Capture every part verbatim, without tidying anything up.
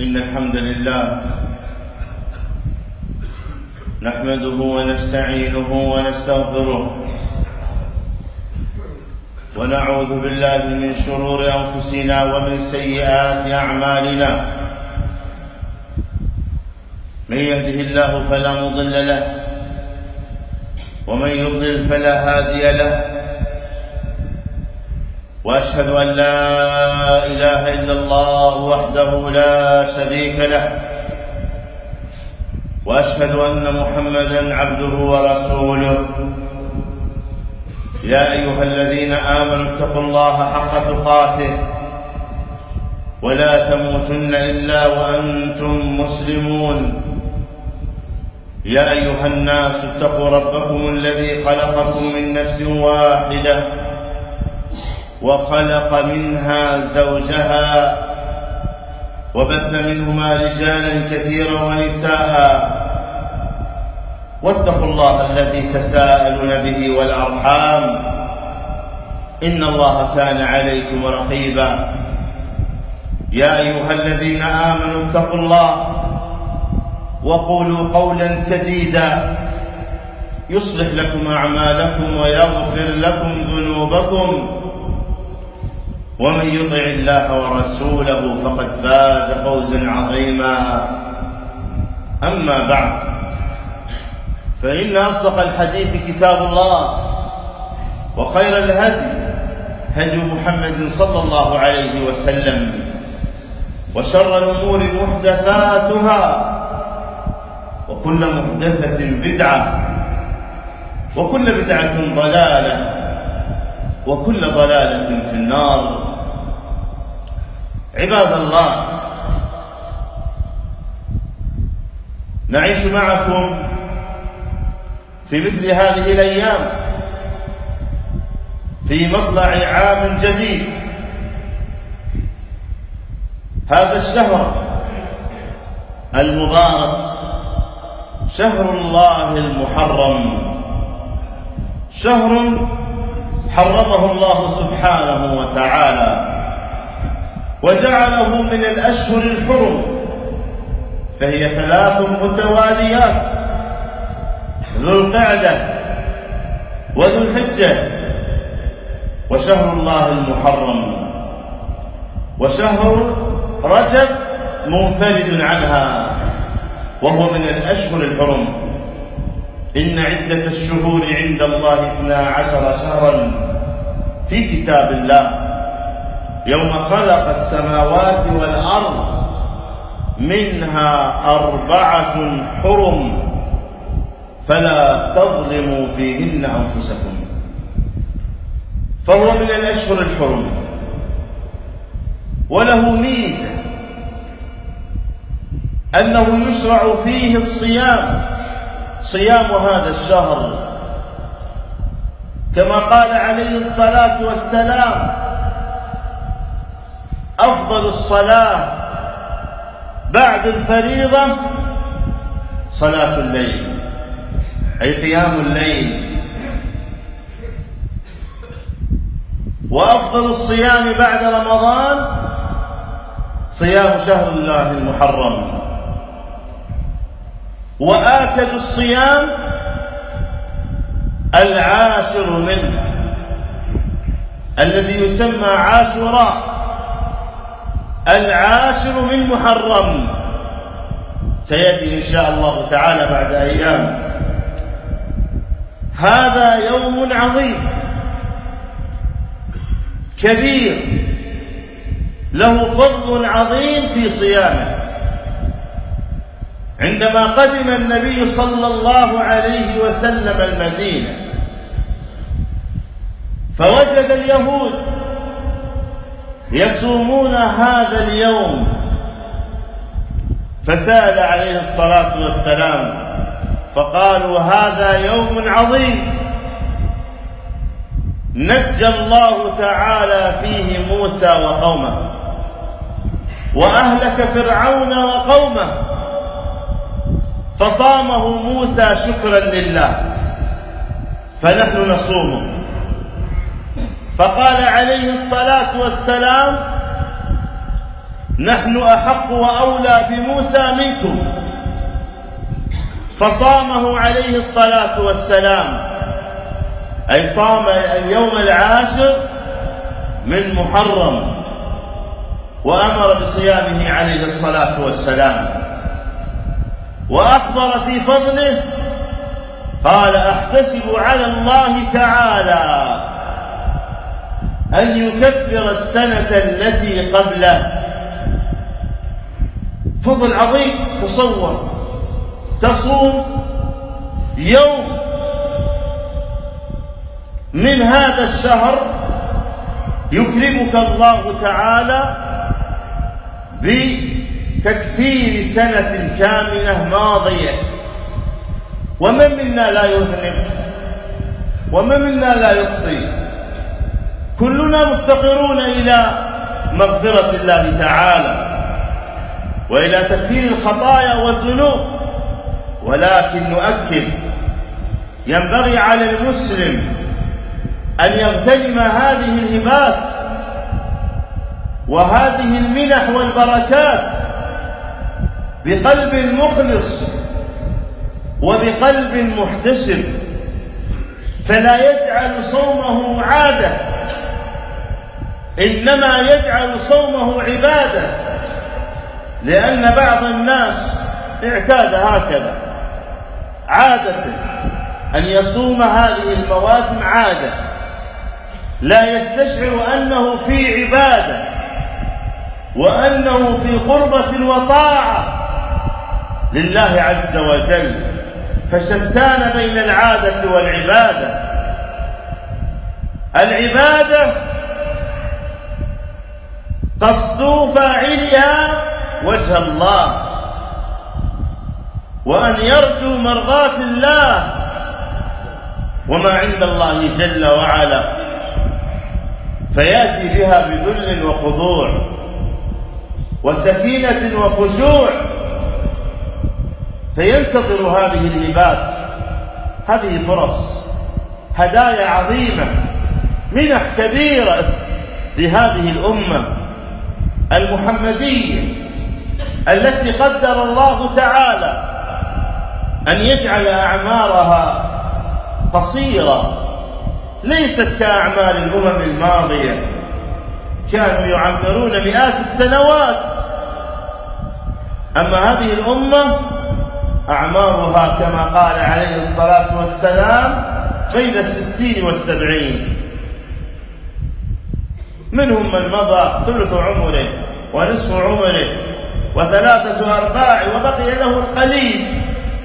إن الحمد لله نحمده ونستعينه ونستغفره ونعوذ بالله من شرور أنفسنا ومن سيئات أعمالنا. من يهده الله فلا مضل له ومن يضلل فلا هادي له، وأشهد أن لا إله إلا الله وحده لا شريك له، وأشهد أن محمدًا عبده ورسوله. يا أيها الذين آمنوا اتقوا الله حق تقاته ولا تموتن إلا وأنتم مسلمون. يا أيها الناس اتقوا ربكم الذي خلقكم من نفس واحدة وخلق منها زوجها وبث منهما رجالا كثيرا ونساء، واتقوا الله الذي تساءلون به والأرحام إن الله كان عليكم رقيبا. يا أيها الذين آمنوا اتقوا الله وقولوا قولا سديدا يصلح لكم أعمالكم ويغفر لكم ذنوبكم، ومن يطع الله ورسوله فقد فاز فوزا عظيما. أما بعد، فإن أصدق الحديث كتاب الله، وخير الهدي هدي محمد صلى الله عليه وسلم، وشر الأمور محدثاتها، وكل محدثة بدعة، وكل بدعة ضلالة، وكل ضلالة في النار. عباد الله، نعيش معكم في مثل هذه الأيام في مطلع عام جديد. هذا الشهر المبارك شهر الله المحرم، شهر حرمه الله سبحانه وتعالى وجعله من الأشهر الحرم، فهي ثلاث متواليات: ذو القعدة وذو الحجة وشهر الله المحرم، وشهر رجب منفرد عنها وهو من الأشهر الحرم. إن عدة الشهور عند الله اثنا عشر شهرا في كتاب الله يوم خلق السماوات والأرض منها أربعة حرم فلا تظلموا فيهن أنفسكم. فهو من الأشهر الحرم، وله ميزة أنه يشرع فيه الصيام، صيام هذا الشهر، كما قال عليه الصلاة والسلام: أفضل الصلاة بعد الفريضة صلاة الليل، أي قيام الليل، وأفضل الصيام بعد رمضان صيام شهر الله المحرم، وآكد الصيام العاشر منه الذي يسمى عاشوراء، العاشر من محرم، سيأتي إن شاء الله تعالى بعد أيام. هذا يوم عظيم كبير له فضل عظيم في صيامه. عندما قدم النبي صلى الله عليه وسلم المدينة فوجد اليهود يصومون هذا اليوم، فسأل عليه الصلاة والسلام فقالوا: هذا يوم عظيم نجى الله تعالى فيه موسى وقومه، وأهلك فرعون وقومه، فصامه موسى شكرا لله، فنحن نصومه. فقال عليه الصلاة والسلام: نحن أحق وأولى بموسى منكم، فصامه عليه الصلاة والسلام، أي صام اليوم العاشر من محرم، وأمر بصيامه عليه الصلاة والسلام، وأخبر في فضله قال: أحتسب على الله تعالى أن يكفر السنة التي قبله. فضل عظيم. تصور تصوم يوم من هذا الشهر يكرمك الله تعالى بتكفير سنة كاملة ماضية. ومن منا لا يذنب؟ ومن منا لا يخطئ؟ كلنا مفتقرون إلى مغفرة الله تعالى وإلى تكفير الخطايا والذنوب، ولكن نؤكد: ينبغي على المسلم أن يغتنم هذه الهبات وهذه المنح والبركات بقلب مخلص وبقلب محتسب، فلا يجعل صومه عادة، إنما يجعل صومه عبادة، لأن بعض الناس اعتاد هكذا عادة أن يصوم هذه المواسم عادة، لا يستشعر أنه في عبادة وأنه في قربة وطاعة لله عز وجل، فشتان بين العادة والعبادة. العبادة قصد فاعلها وجه الله، وأن يرجو مرضاة الله وما عند الله جل وعلا، فيأتي بها بذل وخضوع وسكينة وخشوع، فينتظر هذه الهبات، هذه فرص، هدايا عظيمة، منح كبيرة لهذه الأمة المحمدية التي قدر الله تعالى أن يجعل أعمارها قصيرة، ليست كأعمال الأمم الماضية كانوا يعمرون مئات السنوات. أما هذه الأمة أعمارها كما قال عليه الصلاة والسلام بين الستين والسبعين، منهم من مضى ثلث عمره ونصف عمره وثلاثة أرباع وبقي له القليل.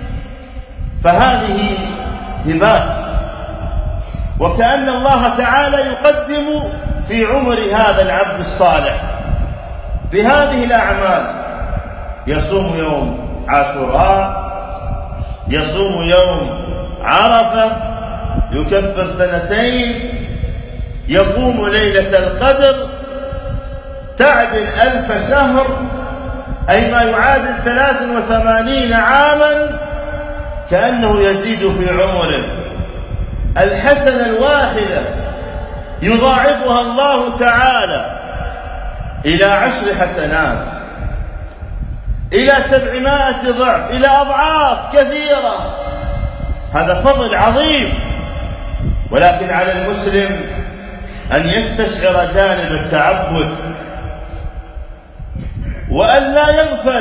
فهذه هبات، وكأن الله تعالى يقدم في عمر هذا العبد الصالح بهذه الأعمال، يصوم يوم عاشوراء، يصوم يوم عرفة، يكفر سنتين، يقوم ليلة القدر تعدل ألف شهر، أي ما يعادل ثلاث وثمانين عاما، كأنه يزيد في عمره. الحسنة الواحدة يضاعفها الله تعالى إلى عشر حسنات، إلى سبعمائة ضعف، إلى أضعاف كثيرة. هذا فضل عظيم، ولكن على المسلم أن يستشعر جانب التعبد وأن لا يغفل،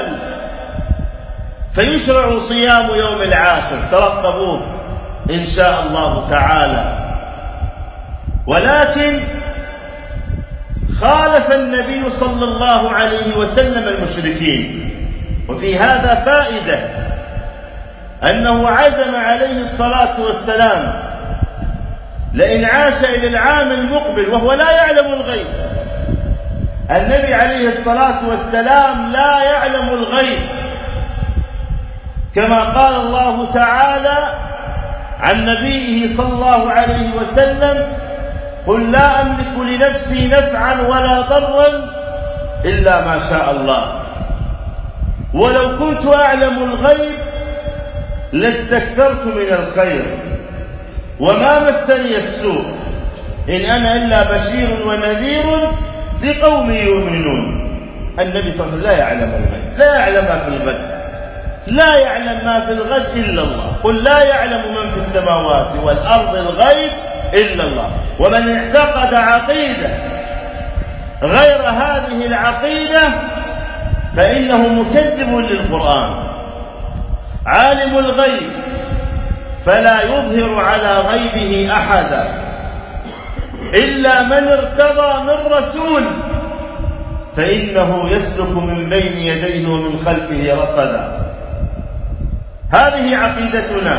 فيشرع صيام يوم العاشر، ترقبوه إن شاء الله تعالى. ولكن خالف النبي صلى الله عليه وسلم المشركين، وفي هذا فائدة، أنه عزم عليه الصلاة والسلام لئن عاش إلى العام المقبل وهو لا يعلم الغيب. النبي عليه الصلاة والسلام لا يعلم الغيب، كما قال الله تعالى عن نبيه صلى الله عليه وسلم: قل لا أملك لنفسي نفعا ولا ضرا إلا ما شاء الله، ولو كنت أعلم الغيب لاستكثرت من الخير وما مسني السوء إن أنا إلا بشير ونذير لقوم يؤمنون. النبي صلى الله عليه وسلم لا يعلم الغيب، لا يعلم ما في الغد، لا يعلم ما في الغد إلا الله. قل لا يعلم من في السماوات والأرض الغيب إلا الله. ومن اعتقد عقيدة غير هذه العقيدة فإنه مكذب للقرآن. عالم الغيب فلا يظهر على غيبه أحدا إلا من ارتضى من رسول فإنه يسلك من بين يديه ومن خلفه رصدا. هذه عقيدتنا.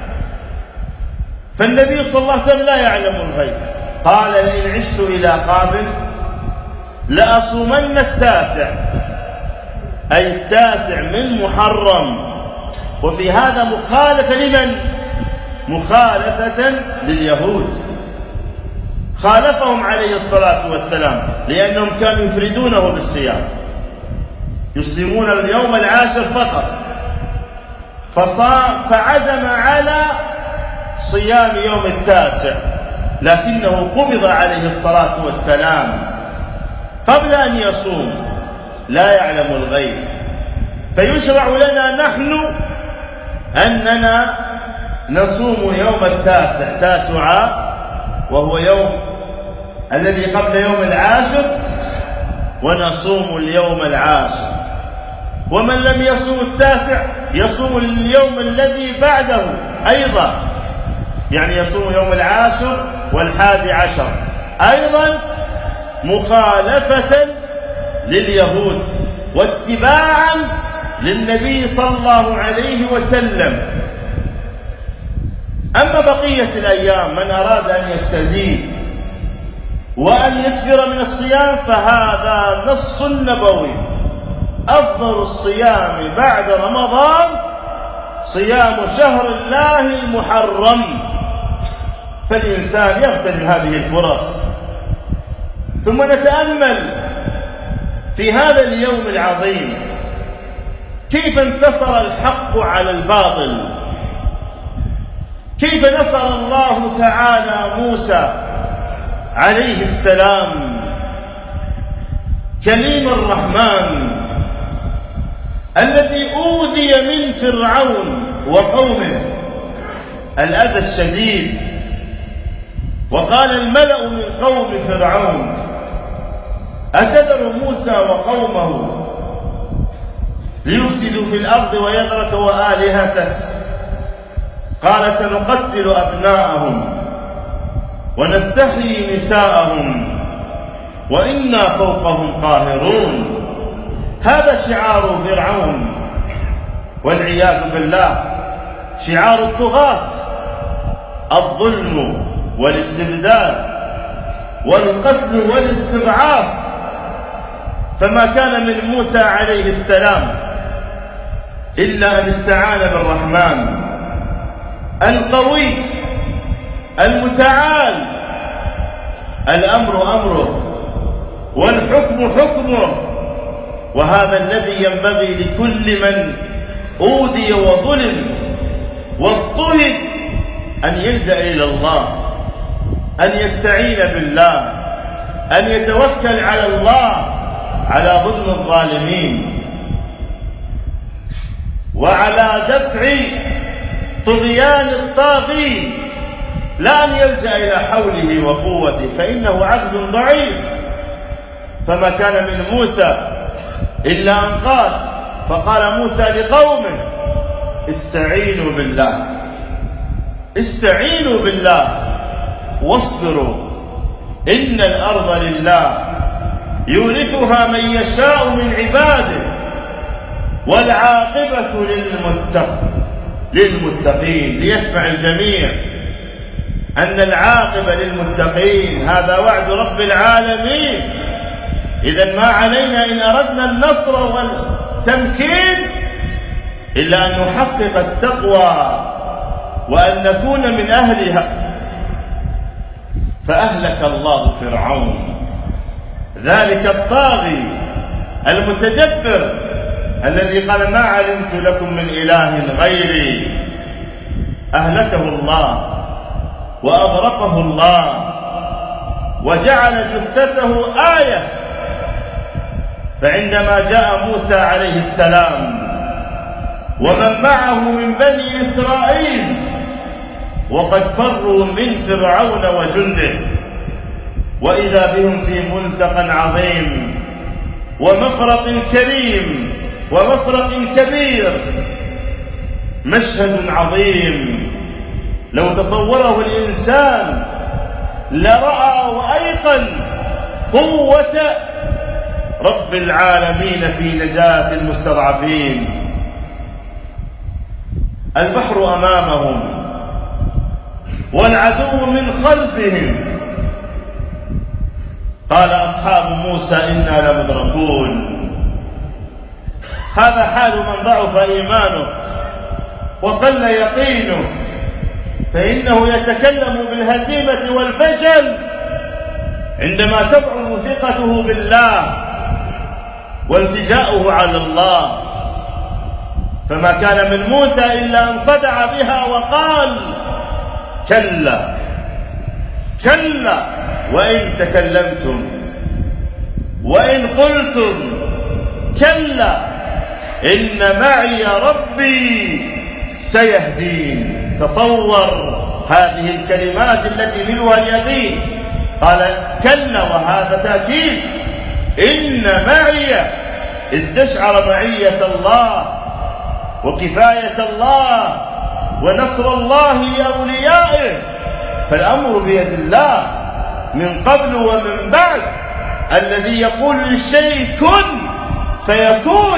فالنبي صلى الله عليه وسلم لا يعلم الغيب، قال لئن عشت إلى قابل لأصومن التاسع، أي التاسع من محرم. وفي هذا مخالفة لمن؟ مخالفة لليهود، خالفهم عليه الصلاة والسلام لأنهم كانوا يفردونه بالصيام، يصيمون اليوم العاشر فقط، فصام فعزم على صيام يوم التاسع، لكنه قبض عليه الصلاة والسلام قبل أن يصوم، لا يعلم الغيب. فيشرع لنا نحن أننا نصوم يوم التاسع تاسعا، وهو يوم الذي قبل يوم العاشر، ونصوم اليوم العاشر. ومن لم يصوم التاسع يصوم اليوم الذي بعده أيضا، يعني يصوم يوم العاشر والحادي عشر أيضا، مخالفة لليهود واتباعا للنبي صلى الله عليه وسلم. أما بقية الأيام من أراد أن يستزيد وأن يكثر من الصيام فهذا نص نبوي. أفضل الصيام بعد رمضان صيام شهر الله المحرم، فالإنسان يغتنم هذه الفرص. ثم نتأمل في هذا اليوم العظيم كيف انتصر الحق على الباطل، كيف نصر الله تعالى موسى عليه السلام كليم الرحمن الذي أوذي من فرعون وقومه الأذى الشديد. وقال الملأ من قوم فرعون أتذر موسى وقومه ليفسدوا في الأرض ويذرك وآلهته؟ قال سنقتل أبناءهم ونستحيي نساءهم وإنا فوقهم قاهرون. هذا شعار فرعون والعياذ بالله، شعار الطغاة، الظلم والاستبداد والقتل والاستضعاف. فما كان من موسى عليه السلام إلا أن استعان بالرحمن القوي المتعال، الأمر أمره والحكم حكمه. وهذا الذي ينبغي لكل من أوذي وظلم واضطهد أن يلجأ إلى الله، أن يستعين بالله، أن يتوكل على الله على ظلم الظالمين وعلى دفع طغيان الطاغين، لا أن يلجأ إلى حوله وقوته، فإنه عبد ضعيف. فما كان من موسى إلا أن قال، فقال موسى لقومه استعينوا بالله، استعينوا بالله واصبروا إن الأرض لله يورثها من يشاء من عباده والعاقبة للمتق للمتقين. ليسمع الجميع أن العاقبة للمتقين، هذا وعد رب العالمين. إذن ما علينا إن أردنا النصر والتمكين إلا أن نحقق التقوى وأن نكون من أهلها. فأهلك الله فرعون ذلك الطاغي المتجبر الذي قال ما علمت لكم من إله غيري. أهلكه الله وأغرقه الله وجعل جثته آية فعندما جاء موسى عليه السلام ومن معه من بني إسرائيل وقد فروا من فرعون وجنده، وإذا بهم في ملتقى عظيم ومفرق كريم ومفرق كبير، مشهد عظيم لو تصوره الإنسان لرأى وأيقن قوة رب العالمين في نجاة المستضعفين. البحر أمامهم والعدو من خلفهم. قال أصحاب موسى إنا لمدركون. هذا حال من ضعف إيمانه وقل يقينه، فإنه يتكلم بالهزيمة والفشل عندما تضعف ثقته بالله والتجاؤه على الله. فما كان من موسى إلا أن صدع بها وقال كلا كلا وإن تكلمتم وإن قلتم كلا إن معي ربي سيهدين. تصور هذه الكلمات التي منها اليقين. قال كلا وهذا تأكيد. إن معي استشعر معية الله وكفاية الله ونصر الله لأوليائه، فالأمر بيد الله من قبل ومن بعد، الذي يقول للشيء كن فيكون.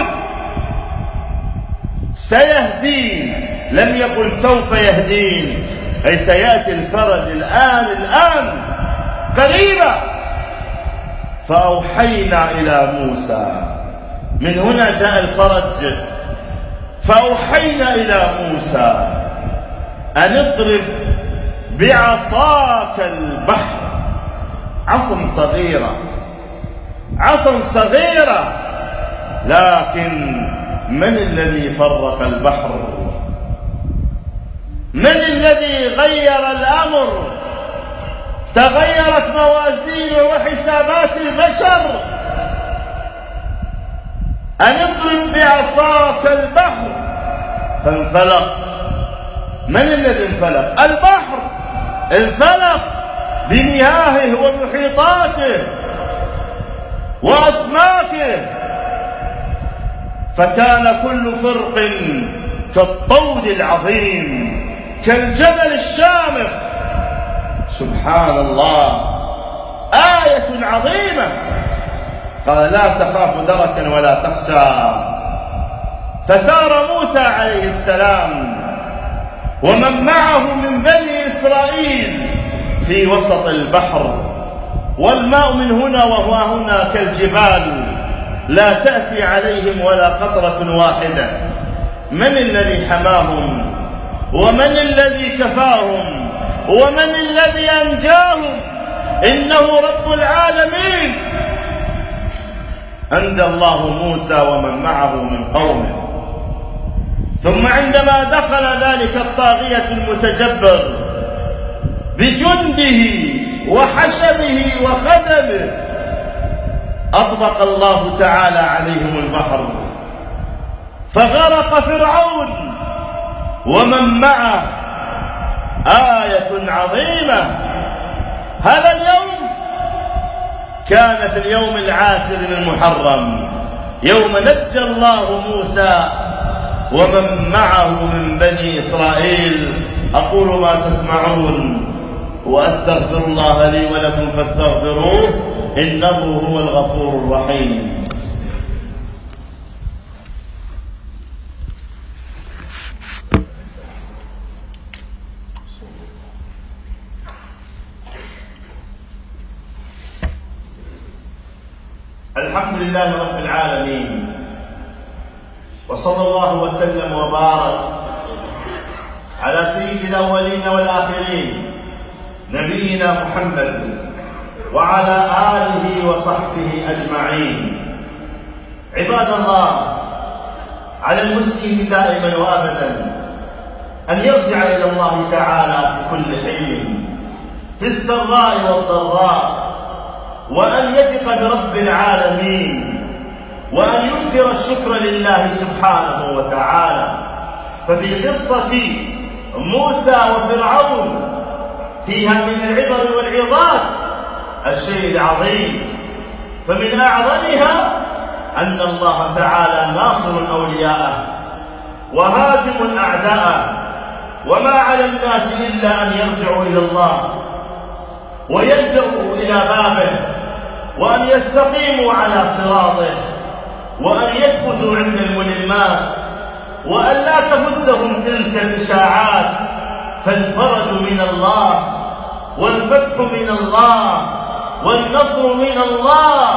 سيهدين لم يقل سوف يهدين، أي سيأتي الفرج الآن الآن قريبا. فأوحينا إلى موسى، من هنا جاء الفرج. فأوحينا إلى موسى أن اضرب بعصاك البحر. عصا صغيرة عصا صغيرة لكن من الذي فرق البحر؟ من الذي غير الأمر؟ تغيرت موازين وحسابات البشر. أن اضرب بعصاك البحر فانفلق. من الذي انفلق؟ البحر انفلق بمياهه ومحيطاته وأسماكه، فكان كل فرق كالطود العظيم كالجبل الشامخ. سبحان الله، آية عظيمة. قال لا تخاف دركا ولا تخشى. فسار موسى عليه السلام ومن معه من بني إسرائيل في وسط البحر، والماء من هنا وهو هنا كالجبال لا تأتي عليهم ولا قطرة واحدة. من الذي حماهم؟ ومن الذي كفاهم؟ ومن الذي أنجاهم؟ إنه رب العالمين. أنجى الله موسى ومن معه من قومه. ثم عندما دخل ذلك الطاغية المتجبر بجنده وحشمه وخدمه، أطبق الله تعالى عليهم البحر فغرق فرعون ومن معه. آية عظيمة. هذا اليوم كان في اليوم العاشر من محرم، يوم نجى الله موسى ومن معه من بني إسرائيل. أقول ما تسمعون وأستغفر الله لي ولكم فاستغفروه إنه هو الغفور الرحيم. الحمد لله رب العالمين، وصلى الله وسلم وبارك على سيد الأولين والآخرين نبينا محمد وعلى آله وصحبه أجمعين. عباد الله، على المسلم دائما وأبدا أن يرجع إلى الله تعالى في كل حين في السراء والضراء، وأن يثق برب العالمين وأن يكثر الشكر لله سبحانه وتعالى. ففي قصة موسى وفرعون فيها من العبر والعظات الشيء العظيم، فمن أعظمها أن الله تعالى ناصر أولياءه وهازم أعداءه، وما على الناس إلا أن يرجعوا إلى الله ويلجأوا إلى بابه، وأن يستقيموا على صراطه، وأن يثبتوا عند الملمات، وأن لا تهزهم تلك الإشاعات، فالفرج من الله والفتح من الله والنصر من الله.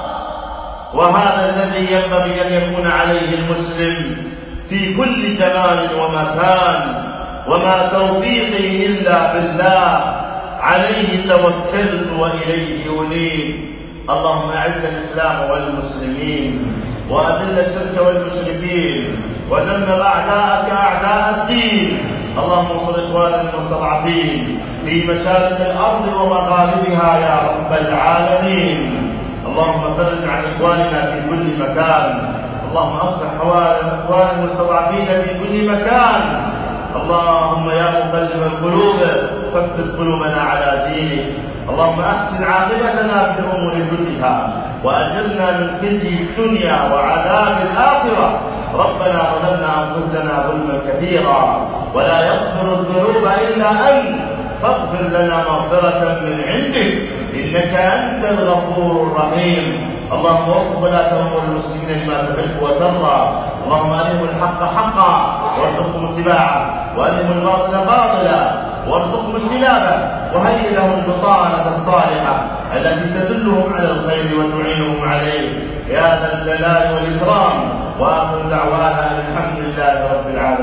وهذا الذي ينبغي أن يكون عليه المسلم في كل زمان ومكان. وما توفيقي إلا بالله، عليه توكلت وإليه أنيب. اللهم أعز الإسلام والمسلمين، وأذل الشرك والمشركين، ودمر أعداءك أعداء الدين. اللهم انصر إخواننا المستضعفين في مشارق الأرض ومغاربها يا رب العالمين. اللهم فرج عن إخواننا في كل مكان. اللهم أصلح أحوال الإخوان المستضعفين في كل مكان. اللهم يا مقلب القلوب ثبت قلوبنا على دينك. اللهم أحسن عاقبتنا في الأمور كلها، وأجرنا من خزي الدنيا وعذاب الآخرة. ربنا ظلمنا أنفسنا ظلما كثيرا، ولا يغفر الذنوب إلا أنت، فاغفر لنا مغفرة من عندك إنك أنت الغفور الرحيم. اللهم وفق ولاة أمور المسلمين لما تحب وترضى. اللهم ألهموا الحق حقا وارزقهم اتباعه، وألهموا الباطل باطلا وارزقهم اجتنابه، وهيئ لهم البطانة الصالحة التي تدلهم على الخير وتعينهم عليه يا ذا الجلال والإكرام. وآخر دعوانا الحمد لله رب العالمين.